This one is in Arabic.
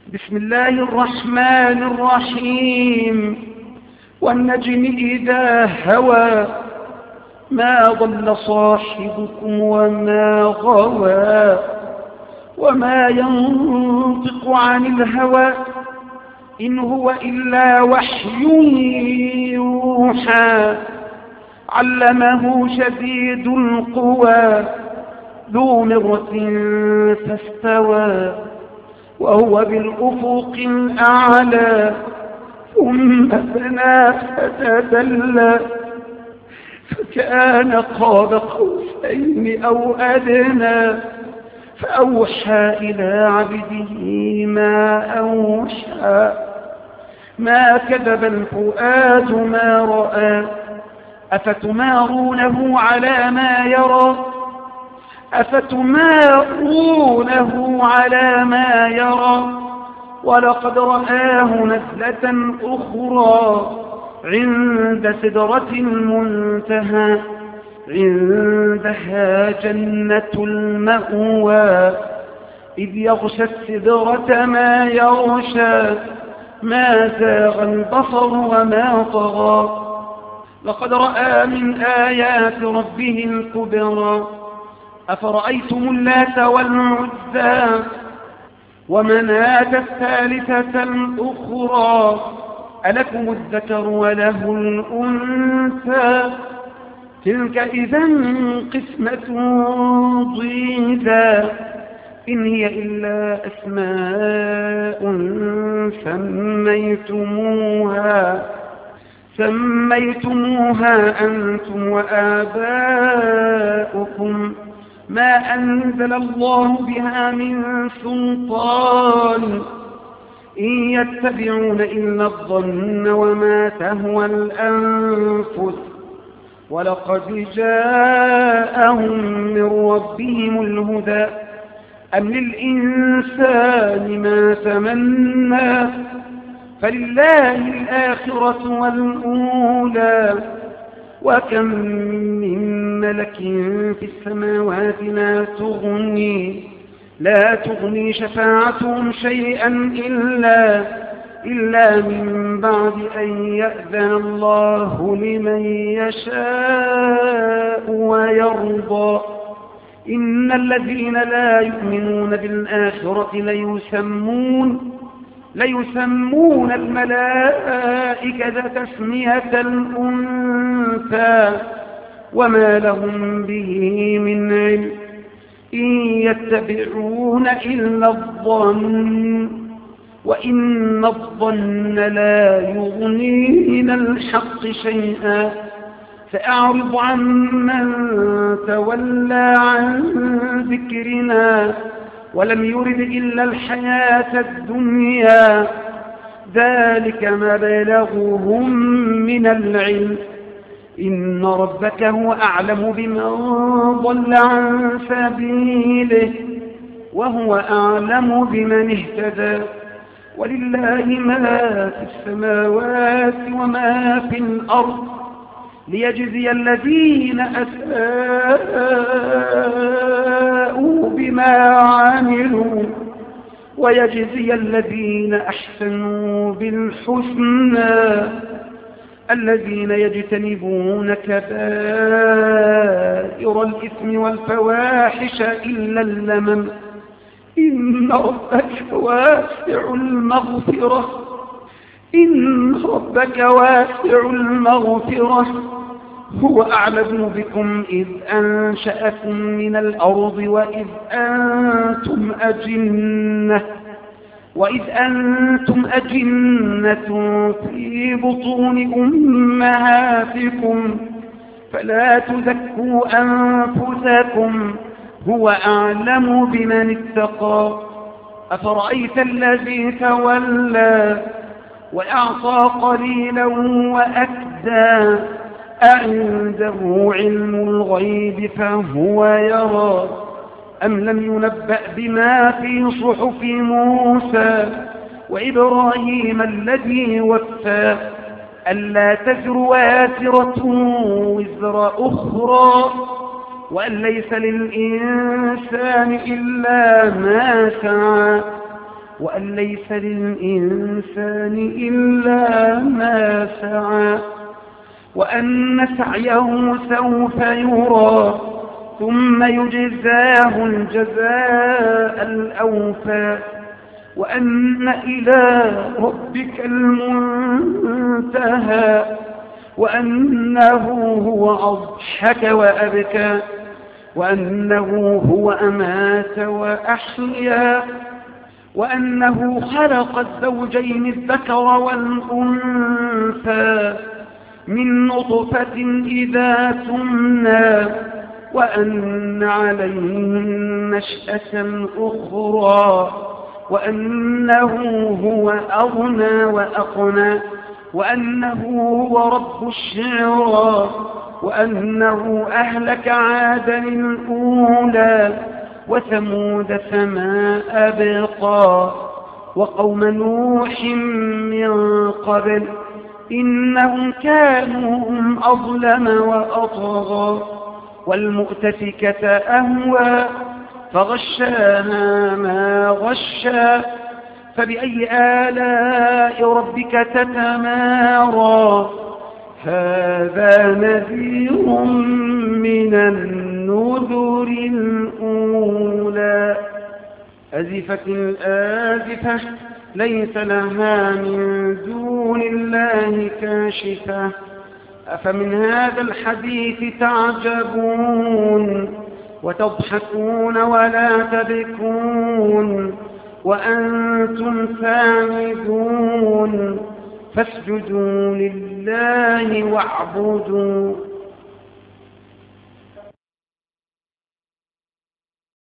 بسم الله الرحمن الرحيم. والنجم إذا هوى ما ضل صاحبكم وما غوى وما ينطق عن الهوى إن هو إلا وحي يوحى علمه شديد القوى ذو مرة فاستوى وهو بالأفق الأعلى ثم دنا فتدلى فكان قاب قوسين أو أدنى فأوحى إلى عبده ما أوحى ما كذب الفؤاد ما رأى أفتمارونه على ما يرى ولقد رآه نزلة أخرى عند سدرة المنتهى عندها جنة المأوى إذ يغشى السدرة ما يغشى ما زاغ البصر وما طغى لقد رأى من آيات ربه الكبرى أفرأيتم اللات والعزى ومناة الثالثة الأخرى ألكم الذكر وله الأنثى تلك إذا قسمة ضيزى إن هي إلا أسماء سميتموها أنتم وآباؤكم ما أنزل الله بها من سلطان إن يتبعون إلا الظن وما تهوى الأنفس ولقد جاءهم من ربهم الهدى أم للإنسان ما تمنى فلله الآخرة والأولى وكم من ملك في السماوات لا تغني شفاعتهم شيئا إلا من بعد أن يأذن الله لمن يشاء ويرضى إن الذين لا يؤمنون بالآخرة ليسمون الملائكة تسمية الأنثى وما لهم به من علم إن يتبعون إلا الظن وإن الظن لا يغني من الحق شيئا فأعرض عن من تولى عن ذكرنا ولم يرد إلا الحياة الدنيا ذلك مبلغهم من العلم إن ربك هو أعلم بمن ضل عن سبيله وهو أعلم بمن اهتدى ولله ما في السماوات وما في الأرض ليجزي الذين أساءوا بما عملوا ويجزي الذين أحسنوا بالحسنى الذين يجتنبون كبائر الإثم والفواحش إلا اللمم إن ربك واسع المغفرة هو أعلم بكم إذ أنشأكم من الأرض وإذ أنتم أجنة في بطون أمهاتكم فلا تزكوا أنفسكم هو أعلم بمن اتقى أفرأيت الذي تولى وأعطى قليلا وأكدى أعنده علم الغيب فهو يرى أم لم ينبأ بما في صحف موسى وإبراهيم الذي وفى ألا تزر وازرة وزر أخرى وأن ليس للإنسان إلا ما سعى وأن ليس للإنسان إلا ما سعى وأن سعيه سوف يرى ثم يجزاه الجزاء الأوفى وأن إلى ربك المنتهى وأنه هو أضحك وأبكى وأنه هو أمات وأحيا وأنه خلق الزوجين الذكر والأنثى من نطفة إذا تمنى وأن عليه النشأة الأخرى وأنه هو أغنى وأقنى وأنه هو رب الشعرى وأنه أهلك عادا الأولى وثمود فما أبقى وقوم نوح من قبل إنهم كانوا هم أظلم وأطغى والمؤتفكة أهوى فغشاها ما غشى فبأي آلاء ربك تتمارى هذا نذير من النذر الأولى أزفت الآزفة ليس لها من دون الله كاشفة أفمن هذا الحديث تعجبون وتضحكون ولا تبكون وأنتم سامدون فاسجدوا لله واعبدوا